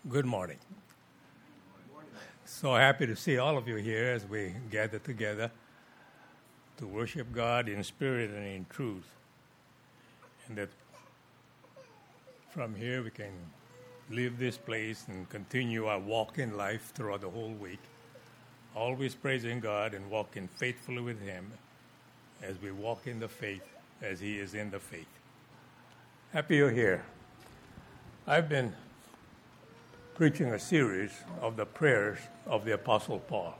Good morning. So happy to see all of you here as we gather together to worship God in spirit and in truth. And that from here we can leave this place and continue our walk in life throughout the whole week, always praising God and walking faithfully with Him as we walk in the faith as He is in the faith. Happy you're here. I've been preaching a series of the prayers of the Apostle Paul.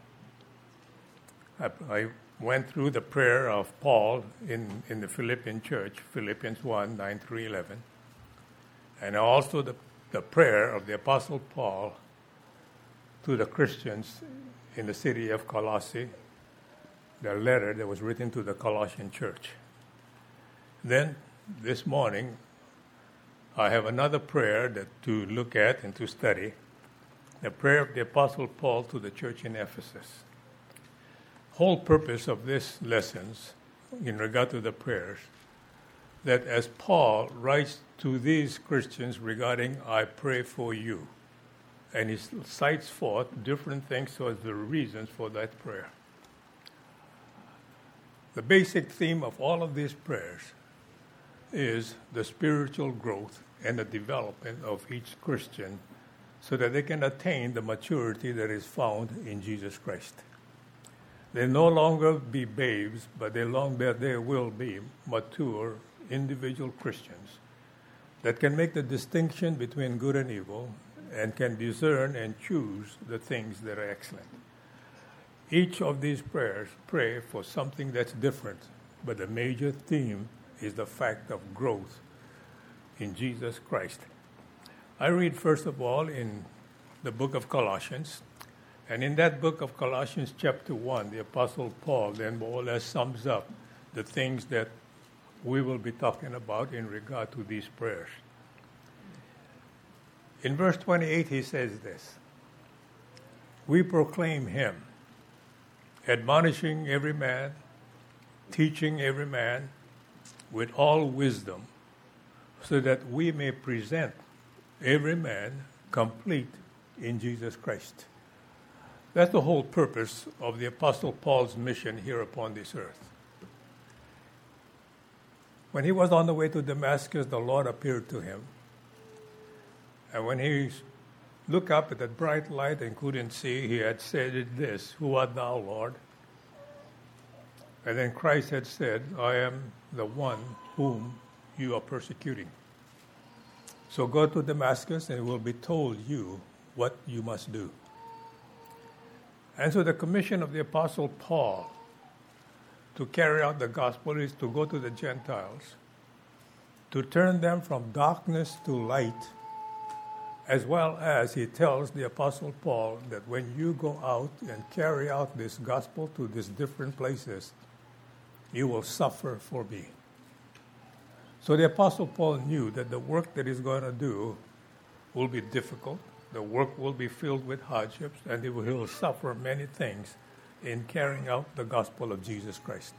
I went through the prayer of Paul in the Philippian church, Philippians 1, 9 through 11, and also the prayer of the Apostle Paul to the Christians in the city of Colossae, the letter that was written to the Colossian church. Then, this morning, I have another prayer to look at and to study, the prayer of the Apostle Paul to the church in Ephesus. Whole purpose of this lessons in regard to the prayers, that as Paul writes to these Christians regarding I pray for you, and he cites forth different things as the reasons for that prayer. The basic theme of all of these prayers is the spiritual growth and the development of each Christian so that they can attain the maturity that is found in Jesus Christ. They no longer be babes, but they will be mature individual Christians that can make the distinction between good and evil and can discern and choose the things that are excellent. Each of these prayers pray for something that's different, but the major theme is the fact of growth in Jesus Christ. I read first of all in the book of Colossians, and in that book of Colossians chapter 1, the Apostle Paul then more or less sums up the things that we will be talking about in regard to these prayers. In verse 28 he says this, "We proclaim Him, admonishing every man, teaching every man with all wisdom, so that we may present every man complete in Jesus Christ." That's the whole purpose of the Apostle Paul's mission here upon this earth. When he was on the way to Damascus, the Lord appeared to him. And when he looked up at that bright light and couldn't see, he had said this, "Who art thou, Lord?" And then Christ had said, "I am the one whom you are persecuting. So go to Damascus and it will be told you what you must do." And so the commission of the Apostle Paul to carry out the gospel is to go to the Gentiles, to turn them from darkness to light, as well as he tells the Apostle Paul that when you go out and carry out this gospel to these different places, you will suffer for me. So the Apostle Paul knew that the work that he's going to do will be difficult. The work will be filled with hardships, and he will suffer many things in carrying out the gospel of Jesus Christ.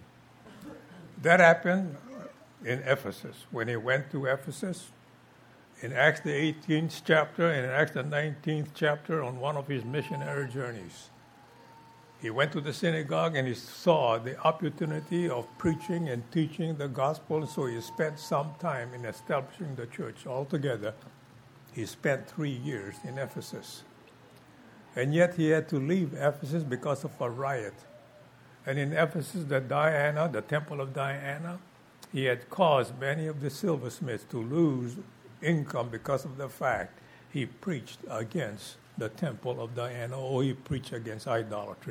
That happened in Ephesus. When he went to Ephesus, in Acts the 18th chapter and in Acts the 19th chapter on one of his missionary journeys, he went to the synagogue and he saw the opportunity of preaching and teaching the gospel, so he spent some time in establishing the church. Altogether, he spent 3 years in Ephesus. And yet he had to leave Ephesus because of a riot. And in Ephesus, the temple of Diana, he had caused many of the silversmiths to lose income because of the fact he preached against the temple of Diana, or he preached against idolatry.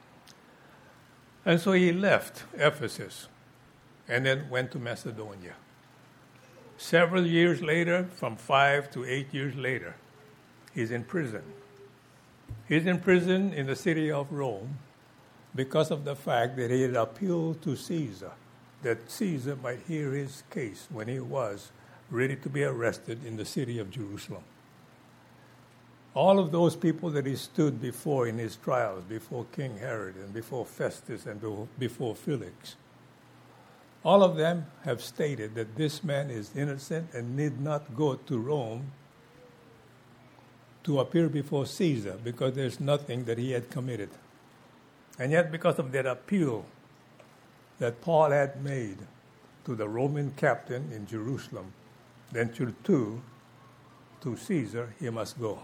And so he left Ephesus and then went to Macedonia. Several years later, from 5 to 8 years later, he's in prison. He's in prison in the city of Rome because of the fact that he had appealed to Caesar, that Caesar might hear his case when he was ready to be arrested in the city of Jerusalem. All of those people that he stood before in his trials, before King Herod and before Festus and before Felix, all of them have stated that this man is innocent and need not go to Rome to appear before Caesar because there's nothing that he had committed. And yet, because of that appeal that Paul had made to the Roman captain in Jerusalem, then to Caesar, he must go.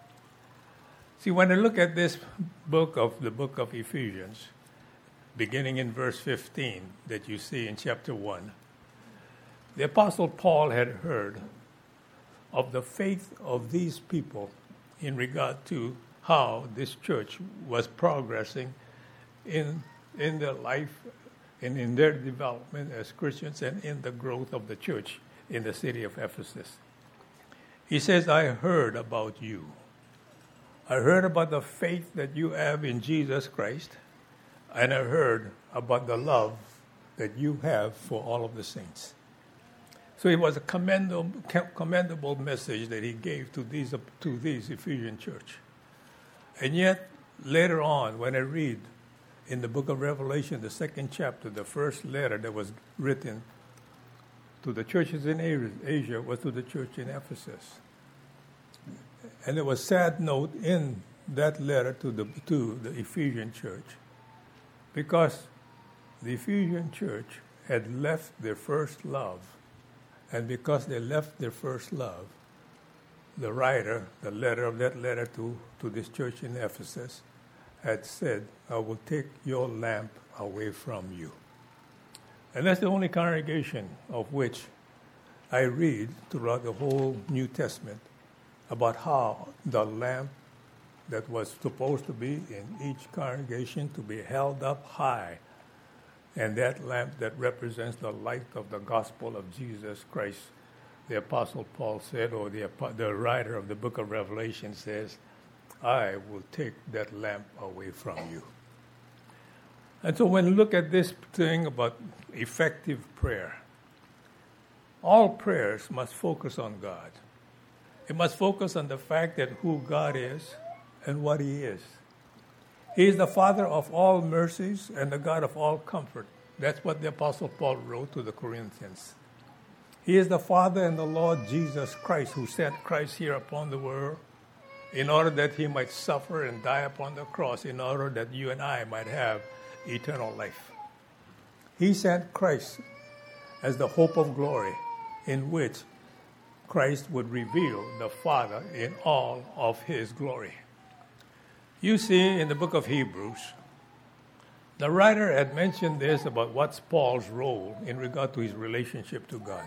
See, when I look at this book of Ephesians, beginning in verse 15 that you see in chapter 1, the Apostle Paul had heard of the faith of these people in regard to how this church was progressing in their life and in their development as Christians and in the growth of the church in the city of Ephesus. He says, I heard about you. I heard about the faith that you have in Jesus Christ, and I heard about the love that you have for all of the saints. So it was a commendable message that he gave to these Ephesian church. And yet, later on, when I read in the book of Revelation, the 2nd chapter, the first letter that was written to the churches in Asia was to the church in Ephesus. And there was a sad note in that letter to the Ephesian church, because the Ephesian church had left their first love. And because they left their first love, the writer, the letter of that letter to this church in Ephesus, had said, I will take your lamp away from you. And that's the only congregation of which I read throughout the whole New Testament about how the lamp that was supposed to be in each congregation to be held up high, and that lamp that represents the light of the gospel of Jesus Christ, the Apostle Paul said, or the writer of the book of Revelation says, I will take that lamp away from you. And so when you look at this thing about effective prayer, all prayers must focus on God. It must focus on the fact that who God is and what he is. He is the Father of all mercies and the God of all comfort. That's what the Apostle Paul wrote to the Corinthians. He is the Father and the Lord Jesus Christ, who sent Christ here upon the world in order that he might suffer and die upon the cross, in order that you and I might have eternal life. He sent Christ as the hope of glory, in which Christ would reveal the Father in all of his glory. You see, in the book of Hebrews, the writer had mentioned this about what's Paul's role in regard to his relationship to God.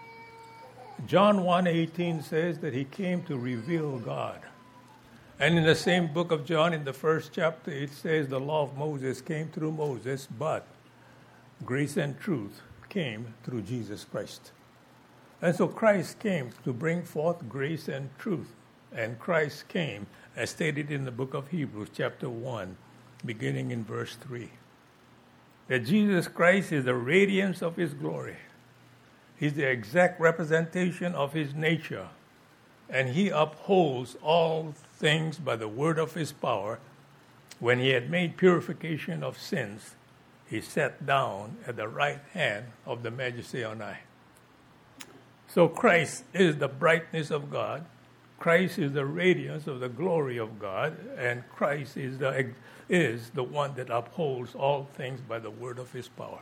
John 1:18 says that he came to reveal God. And in the same book of John, in the first chapter, it says the law of Moses came through Moses, but grace and truth came through Jesus Christ. And so Christ came to bring forth grace and truth. And Christ came, as stated in the book of Hebrews, chapter 1, beginning in verse 3. That Jesus Christ is the radiance of his glory. He's the exact representation of his nature. And he upholds all things by the word of his power. When he had made purification of sins, he sat down at the right hand of the Majesty on high. So Christ is the brightness of God. Christ is the radiance of the glory of God, and Christ is the one that upholds all things by the word of his power.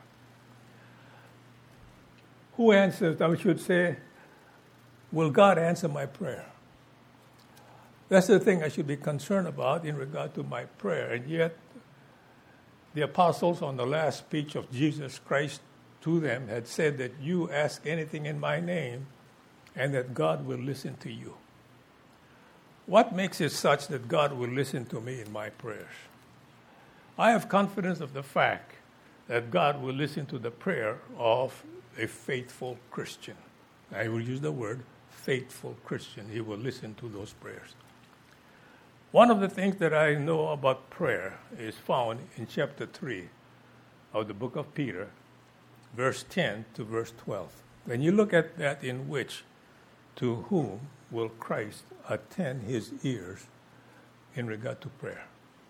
Who answers, I should say, will God answer my prayer? That's the thing I should be concerned about in regard to my prayer. And yet, the apostles on the last speech of Jesus Christ to them had said that you ask anything in my name and that God will listen to you. What makes it such that God will listen to me in my prayers? I have confidence of the fact that God will listen to the prayer of a faithful Christian. I will use the word faithful Christian. He will listen to those prayers. One of the things that I know about prayer is found in chapter 3 of the book of Peter, verse 10 to verse 12. When you look at that, in which, to whom will Christ attend his ears in regard to prayer?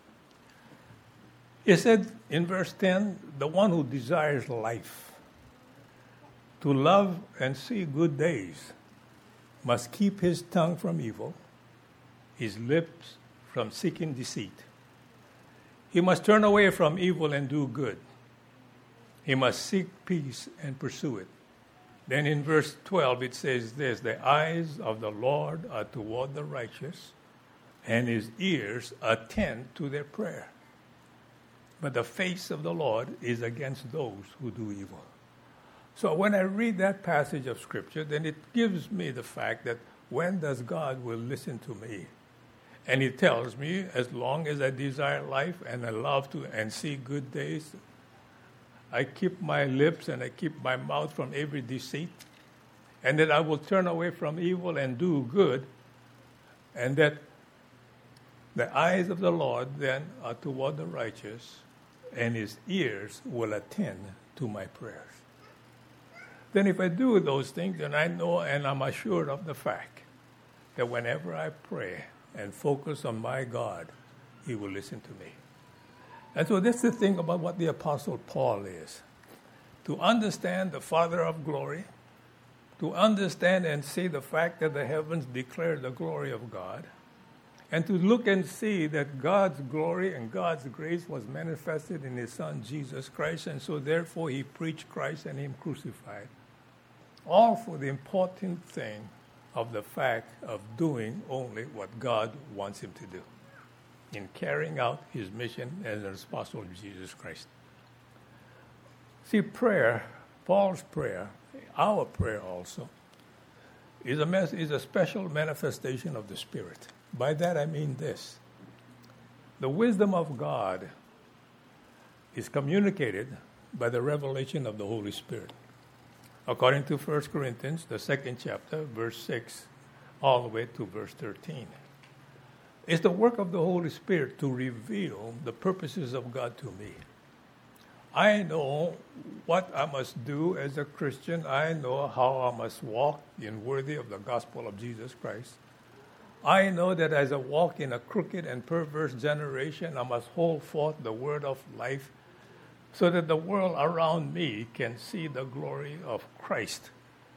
He said in verse 10, the one who desires life, to love and see good days, must keep his tongue from evil his lips from seeking deceit. He must turn away from evil and do good. He must seek peace and pursue it. Then in verse 12 it says this, the eyes of the Lord are toward the righteous, and his ears attend to their prayer. But the face of the Lord is against those who do evil. So when I read that passage of Scripture, then it gives me the fact that when does God will listen to me? And he tells me, as long as I desire life and I love to and see good days, I keep my lips and I keep my mouth from every deceit, and that I will turn away from evil and do good, and that the eyes of the Lord then are toward the righteous, and his ears will attend to my prayers. Then if I do those things, then I know and I'm assured of the fact that whenever I pray and focus on my God, he will listen to me. And so that's the thing about what the Apostle Paul is. To understand the Father of glory, to understand and see the fact that the heavens declare the glory of God, and to look and see that God's glory and God's grace was manifested in his Son, Jesus Christ, and so therefore he preached Christ and him crucified. All for the important thing of the fact of doing only what God wants him to do, in carrying out his mission as an apostle of Jesus Christ. See, prayer, Paul's prayer, our prayer also, is a special manifestation of the Spirit. By that I mean this. The wisdom of God is communicated by the revelation of the Holy Spirit. According to 1 Corinthians, the 2nd chapter, verse 6, all the way to verse 13. It's the work of the Holy Spirit to reveal the purposes of God to me. I know what I must do as a Christian. I know how I must walk in worthy of the gospel of Jesus Christ. I know that as I walk in a crooked and perverse generation, I must hold forth the word of life so that the world around me can see the glory of Christ,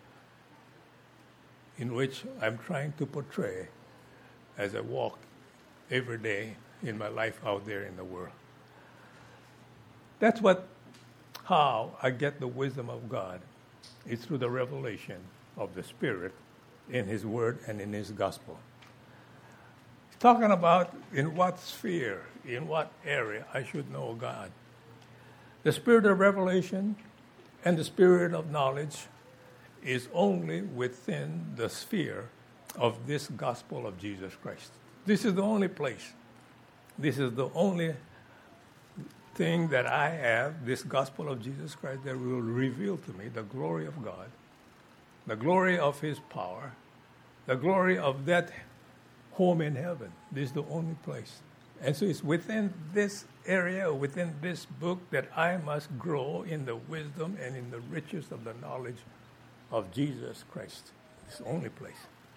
in which I'm trying to portray as I walk every day in my life out there in the world. That's how I get the wisdom of God. It's through the revelation of the Spirit in his word and in his gospel. He's talking about in what sphere, in what area I should know God. The spirit of revelation and the spirit of knowledge is only within the sphere of this gospel of Jesus Christ. This is the only place. This is the only thing that I have, this gospel of Jesus Christ, that will reveal to me the glory of God, the glory of his power, the glory of that home in heaven. This is the only place. And so it's within this area, within this book, that I must grow in the wisdom and in the riches of the knowledge of Jesus Christ. It's the only place.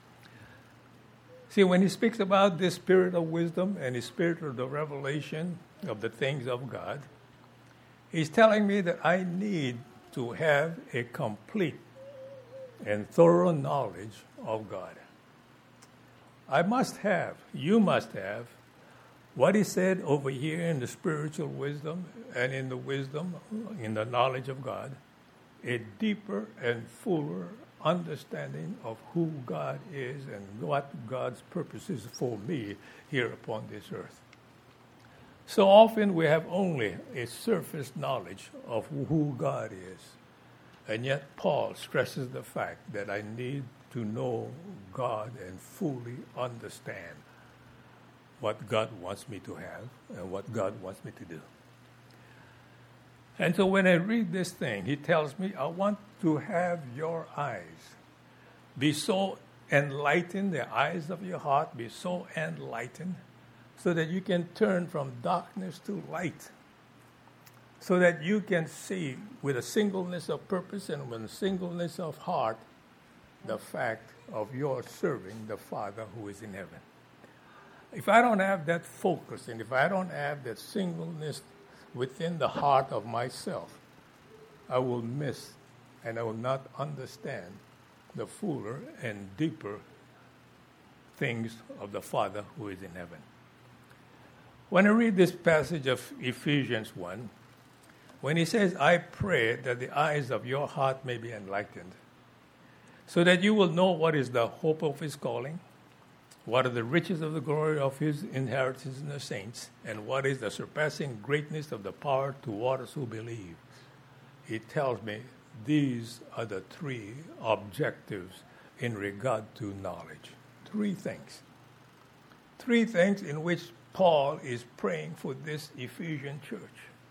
See, when he speaks about this spirit of wisdom and his spirit of the revelation of the things of God, he's telling me that I need to have a complete and thorough knowledge of God. I must have, you must have, what he said over here in the spiritual wisdom and in the wisdom, in the knowledge of God, a deeper and fuller understanding of who God is and what God's purpose is for me here upon this earth. So often we have only a surface knowledge of who God is, and yet Paul stresses the fact that I need to know God and fully understand what God wants me to have and what God wants me to do. And so when I read this thing, he tells me, I want to have your eyes be so enlightened, the eyes of your heart be so enlightened, so that you can turn from darkness to light, so that you can see with a singleness of purpose and with a singleness of heart the fact of your serving the Father who is in heaven. If I don't have that focus, and if I don't have that singleness within the heart of myself, I will miss and I will not understand the fuller and deeper things of the Father who is in heaven. When I read this passage of Ephesians 1, when he says, I pray that the eyes of your heart may be enlightened, so that you will know what is the hope of his calling, what are the riches of the glory of his inheritance in the saints, and what is the surpassing greatness of the power toward us who believe. It tells me these are the three objectives in regard to knowledge. Three things. Three things in which Paul is praying for this Ephesian church.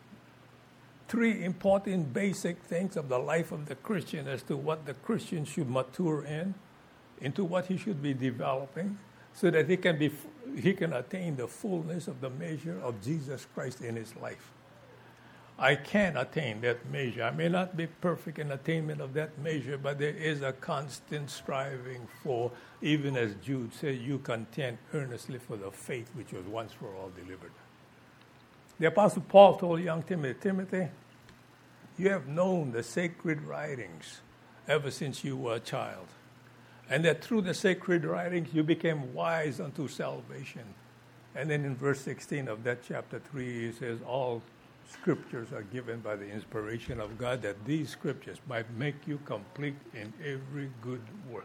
Three important basic things of the life of the Christian as to what the Christian should mature in, into what he should be developing, so that he can attain the fullness of the measure of Jesus Christ in his life. I can attain that measure. I may not be perfect in attainment of that measure, but there is a constant striving for, even as Jude said, you contend earnestly for the faith which was once for all delivered. The Apostle Paul told young Timothy, you have known the sacred writings ever since you were a child, and that through the sacred writings you became wise unto salvation. And then in verse 16 of that chapter 3, he says, all scriptures are given by the inspiration of God, that these scriptures might make you complete in every good work.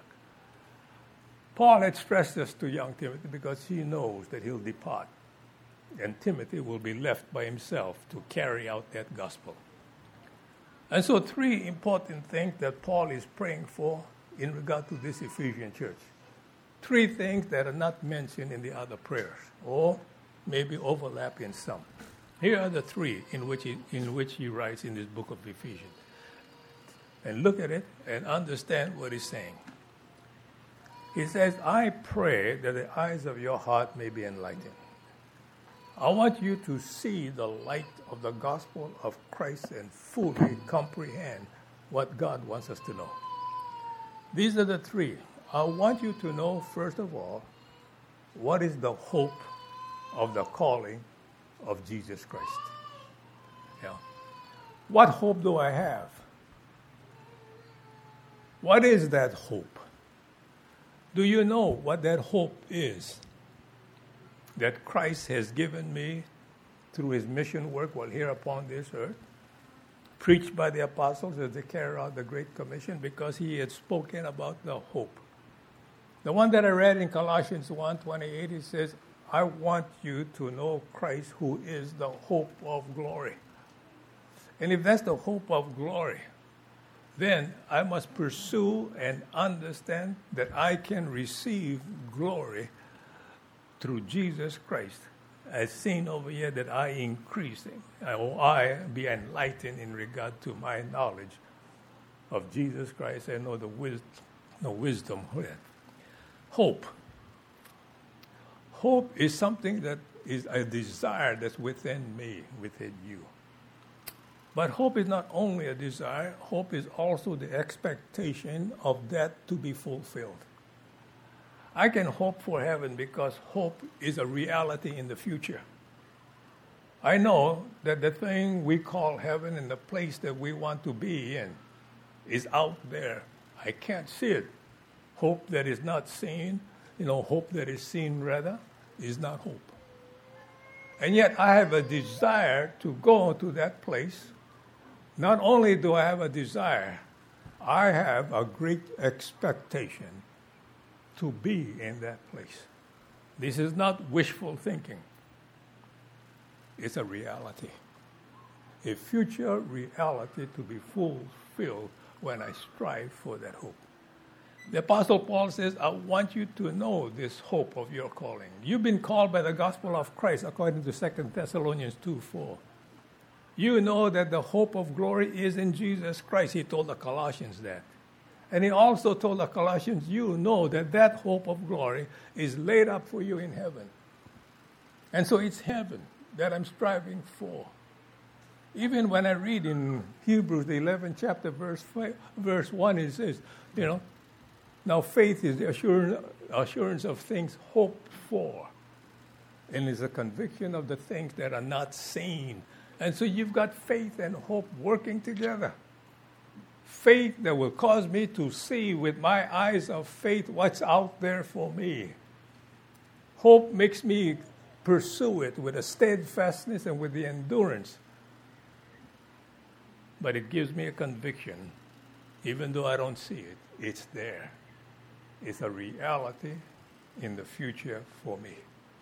Paul had stressed this to young Timothy because he knows that he'll depart, and Timothy will be left by himself to carry out that gospel. And so three important things that Paul is praying for in regard to this Ephesian church. Three things that are not mentioned in the other prayers, or maybe overlap in some. Here are the three in which he writes in this book of Ephesians. And look at it and understand what he's saying. He says, I pray that the eyes of your heart may be enlightened. I want you to see the light of the gospel of Christ and fully comprehend what God wants us to know. These are the three. I want you to know, first of all, what is the hope of the calling of Jesus Christ. Yeah. What hope do I have? What is that hope? Do you know what that hope is? That Christ has given me through his mission work while here upon this earth, preached by the apostles as they carry out the Great Commission, because he had spoken about the hope. The one that I read in Colossians 1:28, it says, I want you to know Christ, who is the hope of glory. And if that's the hope of glory, then I must pursue and understand that I can receive glory through Jesus Christ, as seen over here, that I increase, or I be enlightened in regard to my knowledge of Jesus Christ and know the wisdom of that. Hope. Hope is something that is a desire that's within me, within you. But hope is not only a desire, hope is also the expectation of that to be fulfilled. I can hope for heaven because hope is a reality in the future. I know that the thing we call heaven and the place that we want to be in is out there. I can't see it. Hope that is not seen, hope that is seen rather, is not hope. And yet I have a desire to go to that place. Not only do I have a desire, I have a great expectation to be in that place. This is not wishful thinking. It's a reality. A future reality to be fulfilled when I strive for that hope. The Apostle Paul says, I want you to know this hope of your calling. You've been called by the gospel of Christ, according to 2 Thessalonians 2:4. You know that the hope of glory is in Jesus Christ. He told the Colossians that. And he also told the Colossians, you know that that hope of glory is laid up for you in heaven. And so it's heaven that I'm striving for. Even when I read in Hebrews, the 11th chapter, verse 1, it says, now faith is the assurance of things hoped for, and is a conviction of the things that are not seen. And so you've got faith and hope working together. Faith that will cause me to see with my eyes of faith what's out there for me. Hope makes me pursue it with a steadfastness and with the endurance. But it gives me a conviction, even though I don't see it, it's there. It's a reality in the future for me.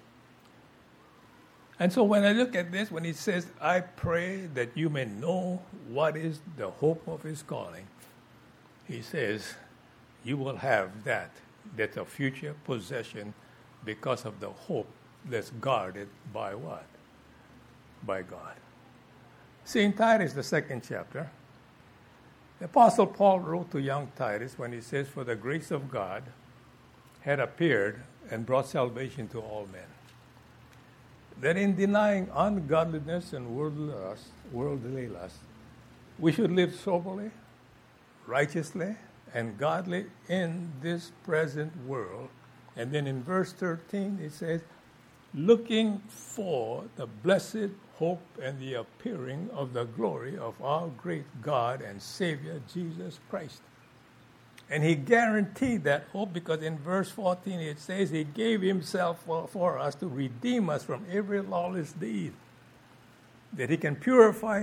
And so when I look at this, when it says, I pray that you may know what is the hope of his calling, he says, you will have that. That's a future possession because of the hope that's guarded by what? By God. See, in Titus, the 2nd chapter, the Apostle Paul wrote to young Titus when he says, for the grace of God had appeared and brought salvation to all men, that in denying ungodliness and worldly lust, we should live soberly, righteously, and godly in this present world. And then in verse 13 it says, looking for the blessed hope and the appearing of the glory of our great God and Savior, Jesus Christ. And he guaranteed that hope because in verse 14 it says he gave himself for us to redeem us from every lawless deed, that he can purify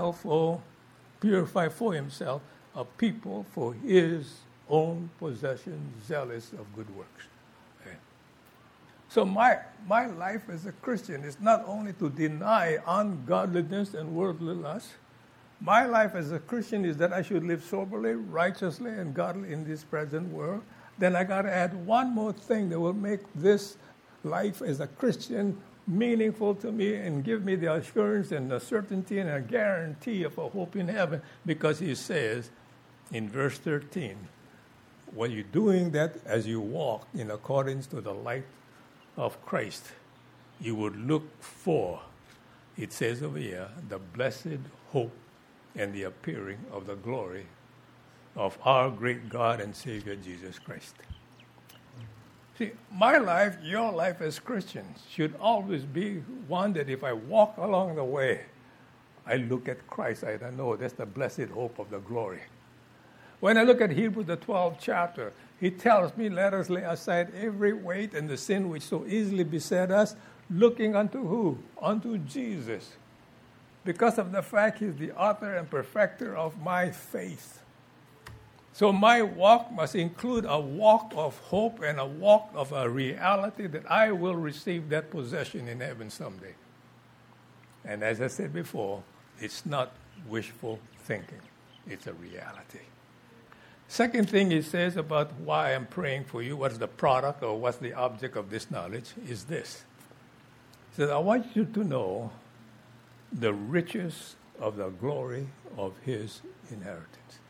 for himself a people for his own possession, zealous of good works. Okay. So my life as a Christian is not only to deny ungodliness and worldly lust. My life as a Christian is that I should live soberly, righteously, and godly in this present world. Then I got to add one more thing that will make this life as a Christian meaningful to me and give me the assurance and the certainty and a guarantee of a hope in heaven, because he says in verse 13, while you're doing that as you walk in accordance to the light of Christ, you would look for, it says over here, the blessed hope and the appearing of the glory of our great God and Savior, Jesus Christ. See, my life, your life as Christians should always be one that if I walk along the way, I look at Christ. I know that's the blessed hope of the glory. When I look at Hebrews, the 12th chapter, he tells me, let us lay aside every weight and the sin which so easily beset us, looking unto who? Unto Jesus. Because of the fact he's the author and perfecter of my faith. So my walk must include a walk of hope and a walk of a reality that I will receive that possession in heaven someday. And as I said before, it's not wishful thinking. It's a reality. Second thing he says about why I'm praying for you, what's the product or what's the object of this knowledge, is this. He says, I want you to know the riches of the glory of his inheritance.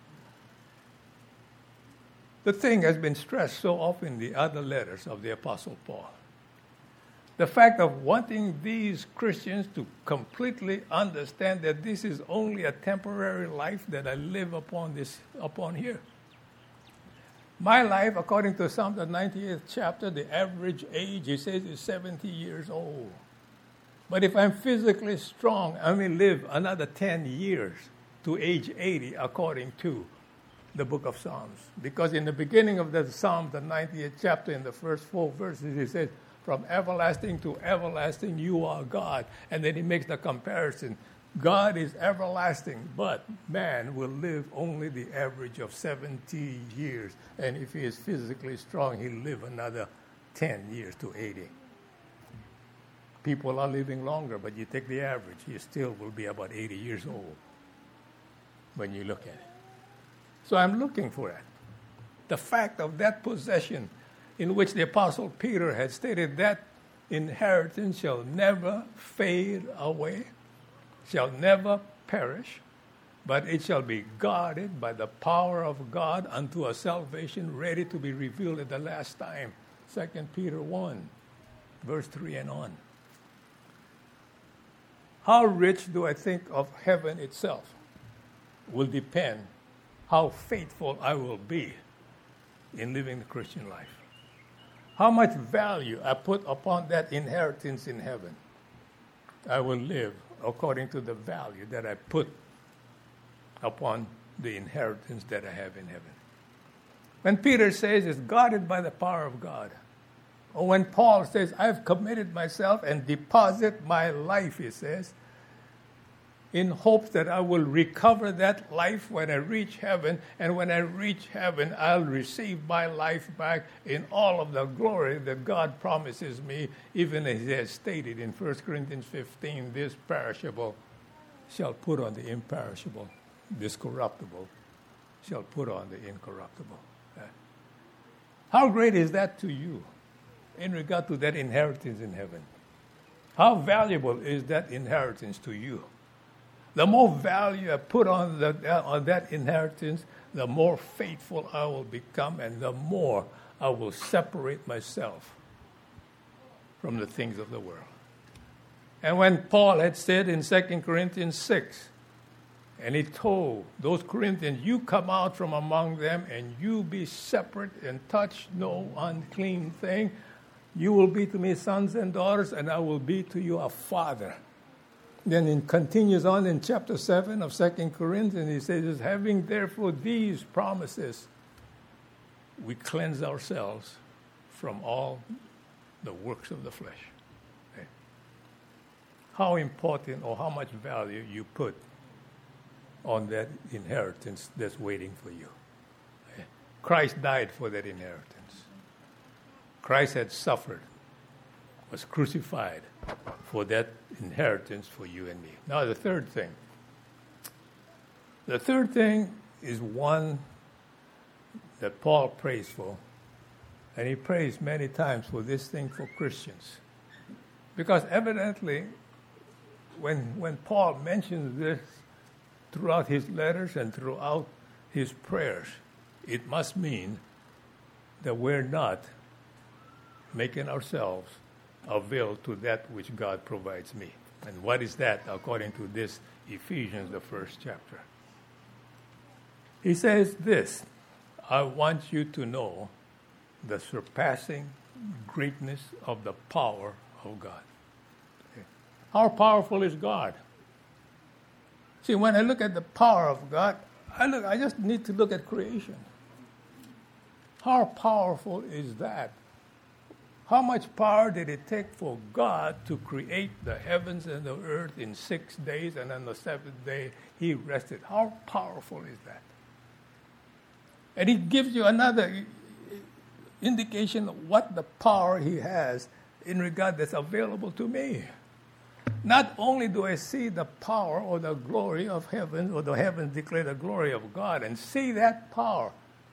The thing has been stressed so often in the other letters of the Apostle Paul. The fact of wanting these Christians to completely understand that this is only a temporary life that I live upon here. My life, according to Psalm the 98th chapter, the average age, he says, is 70 years old. But if I'm physically strong, I may live another 10 years to age 80, according to the book of Psalms. Because in the beginning of the Psalm, the 98th chapter, in the first 4 verses, he says, from everlasting to everlasting, you are God. And then he makes the comparison. God is everlasting, but man will live only the average of 70 years. And if he is physically strong, he'll live another 10 years to 80. People are living longer, but you take the average, he still will be about 80 years old when you look at it. So I'm looking for that. The fact of that possession in which the Apostle Peter had stated that inheritance shall never fade away, shall never perish, but it shall be guarded by the power of God unto a salvation ready to be revealed at the last time. 2 Peter 1, verse 3 and on. How rich do I think of heaven itself will depend how faithful I will be in living the Christian life. How much value I put upon that inheritance in heaven. I will live according to the value that I put upon the inheritance that I have in heaven. When Peter says it's guarded by the power of God, Or when Paul says, I've committed myself and deposit my life, he says, in hopes that I will recover that life when I reach heaven, and when I reach heaven, I'll receive my life back in all of the glory that God promises me, even as he has stated in 1 Corinthians 15, this perishable shall put on the imperishable, this corruptible shall put on the incorruptible. How great is that to you in regard to that inheritance in heaven? How valuable is that inheritance to you? The more value I put on that inheritance, the more faithful I will become, and the more I will separate myself from the things of the world. And when Paul had said in 2 Corinthians 6, and he told those Corinthians, you come out from among them and you be separate and touch no unclean thing. You will be to me sons and daughters, and I will be to you a father. Then it continues on in chapter 7 of 2 Corinthians. He says, having therefore these promises, we cleanse ourselves from all the works of the flesh. Okay? How important or how much value you put on that inheritance that's waiting for you. Okay? Christ died for that inheritance. Christ had suffered, was crucified for that inheritance for you and me. Now, the third thing. The third thing is one that Paul prays for, and he prays many times for this thing for Christians. Because evidently, when Paul mentions this throughout his letters and throughout his prayers, it must mean that we're not making ourselves avail to that which God provides me. And what is that according to this Ephesians, the first chapter? He says this, I want you to know the surpassing greatness of the power of God. Okay. How powerful is God? See, when I look at the power of God, I just need to look at creation. How powerful is that? How much power did it take for God to create the heavens and the earth in 6 days, and on the seventh day he rested? How powerful is that? And he gives you another indication of what the power he has in regard that's available to me. Not only do I see the power or the glory of heaven, or the heavens declare the glory of God, and see that power,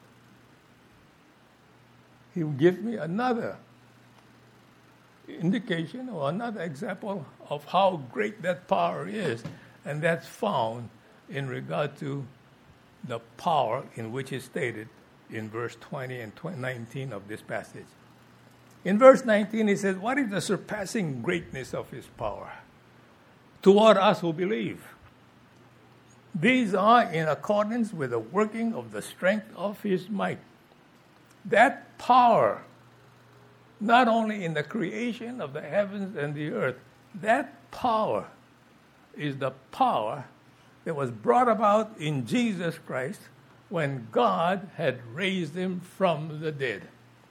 he will give me another indication or another example of how great that power is, and that's found in regard to the power in which is stated in verse 20 and 19 of this passage. In verse 19 he says, what is the surpassing greatness of his power toward us who believe? These are in accordance with the working of the strength of his might. That power, not only in the creation of the heavens and the earth, that power is the power that was brought about in Jesus Christ when God had raised him from the dead.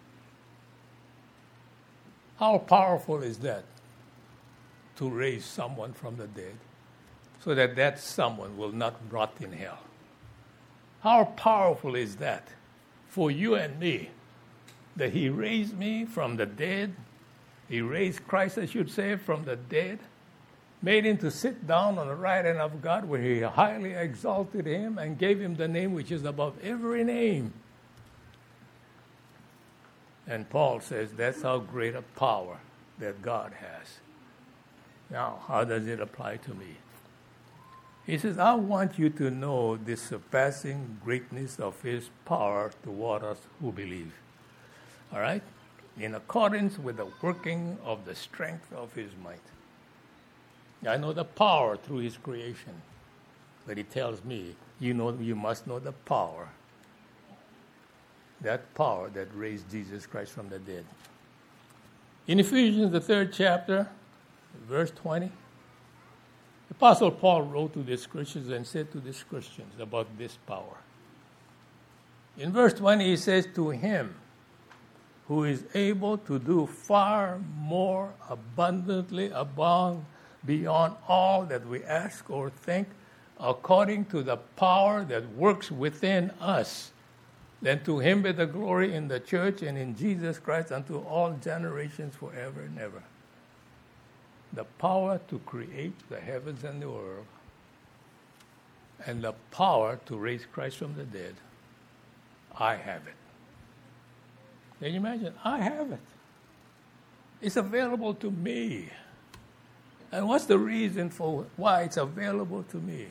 How powerful is that, to raise someone from the dead so that that someone will not rot in hell? How powerful is that for you and me, that he raised me from the dead? He raised Christ, I should say, from the dead, made him to sit down on the right hand of God, where he highly exalted him and gave him the name which is above every name. And Paul says that's how great a power that God has. Now, how does it apply to me? He says, I want you to know the surpassing greatness of his power toward us who believe. All right? In accordance with the working of the strength of his might. I know the power through his creation. But he tells me, you must know the power. That power that raised Jesus Christ from the dead. In Ephesians, the 3rd chapter, verse 20, Apostle Paul wrote to these Christians and said to these Christians about this power. In verse 20, he says, to him who is able to do far more abundantly beyond all that we ask or think, according to the power that works within us. Then to him be the glory in the church and in Jesus Christ unto all generations forever and ever. The power to create the heavens and the world, and the power to raise Christ from the dead, I have it. Can you imagine? I have it. It's available to me. And what's the reason for why it's available to me?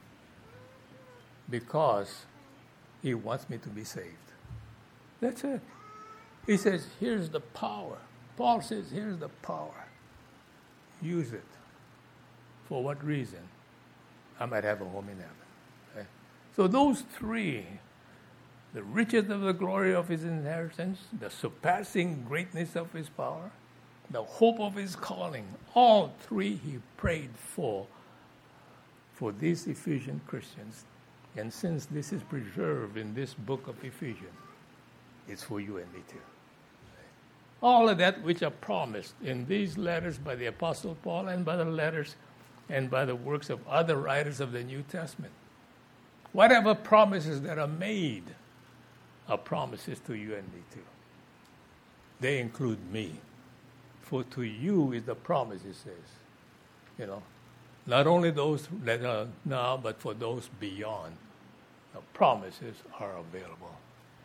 Because he wants me to be saved. That's it. He says, here's the power. Paul says, here's the power. Use it. For what reason? I might have a home in heaven. Okay? So those three, the riches of the glory of his inheritance, the surpassing greatness of his power, the hope of his calling, all three he prayed for these Ephesian Christians. And since this is preserved in this book of Ephesians, it's for you and me too. All of that which are promised in these letters by the Apostle Paul and by the letters and by the works of other writers of the New Testament. Whatever promises that are made are promises to you and me too. They include me. For to you is the promise, it says. Not only those that are now, but for those beyond. The promises are available.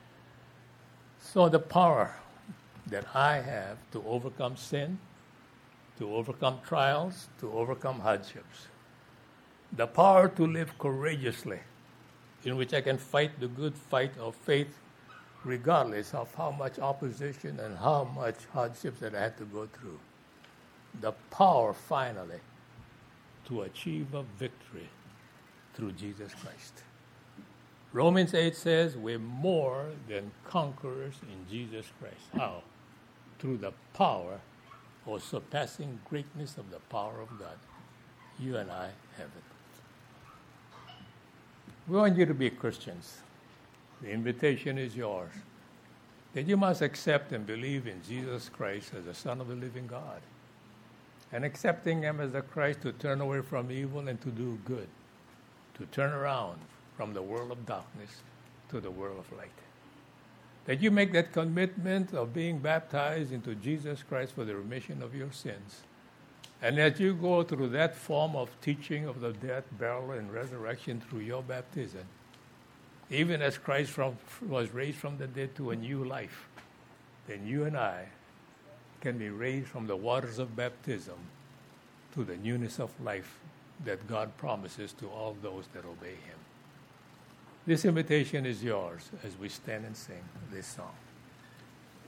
So the power that I have to overcome sin, to overcome trials, to overcome hardships. The power to live courageously, in which I can fight the good fight of faith regardless of how much opposition and how much hardships that I had to go through. The power, finally, to achieve a victory through Jesus Christ. Romans 8 says we're more than conquerors in Jesus Christ. How? Through the power or surpassing greatness of the power of God. You and I have it. We want you to be Christians. The invitation is yours. That you must accept and believe in Jesus Christ as the Son of the living God. And accepting him as the Christ to turn away from evil and to do good. To turn around from the world of darkness to the world of light. That you make that commitment of being baptized into Jesus Christ for the remission of your sins. And that you go through that form of teaching of the death, burial, and resurrection through your baptism. Even as Christ was raised from the dead to a new life, then you and I can be raised from the waters of baptism to the newness of life that God promises to all those that obey him. This invitation is yours as we stand and sing this song.